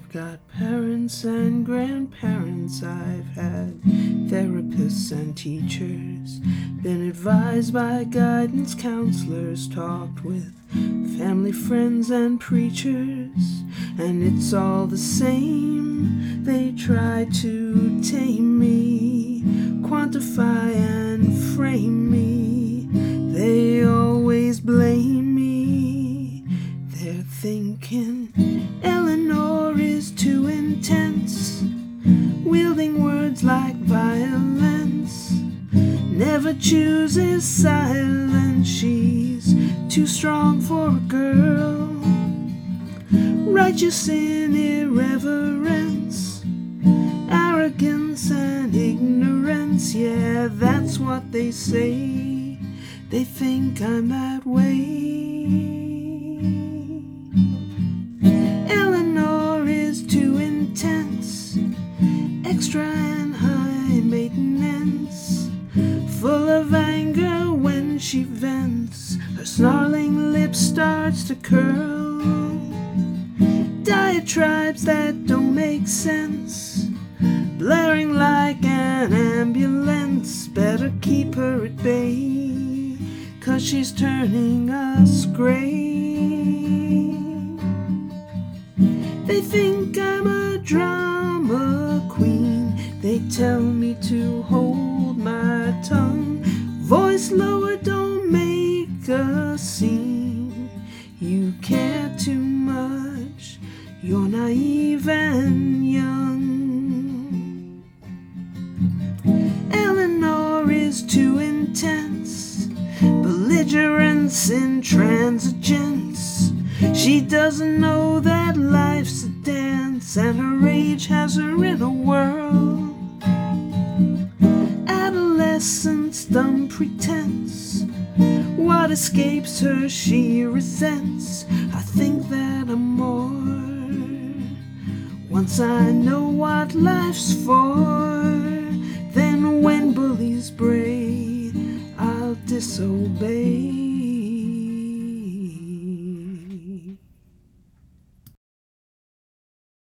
I've got parents and grandparents, I've had therapists and teachers, been advised by guidance counselors, talked with family, friends, and preachers, and it's all the same. They try to tame me, quantify and frame me. They always blame me. They're thinking Eleanor is too intense, wielding words like violence, never chooses silence. She's too strong for a girl, righteous in irreverence, arrogance and ignorance. Yeah, that's what they say. They think I'm that way. Eleanor is too intense, extra and high maintenance, full of anger when she vents. Her snarling lips starts to curl, diatribes that don't make sense, blaring like an ambulance. Better keep her at bay, 'cause she's turning us gray. They think I'm a drama queen. They tell me to hold my tongue, voice lower, don't make a scene. You care too much, you're naive and young. Eleanor is too intense, belligerence, intransigence. She doesn't know that life's a dance, and her rage has her in a whirl. Adolescence, dumb pretense, what escapes her she resents. I think that I'm more once I know what life's for. Then when bullies bray, I'll disobey.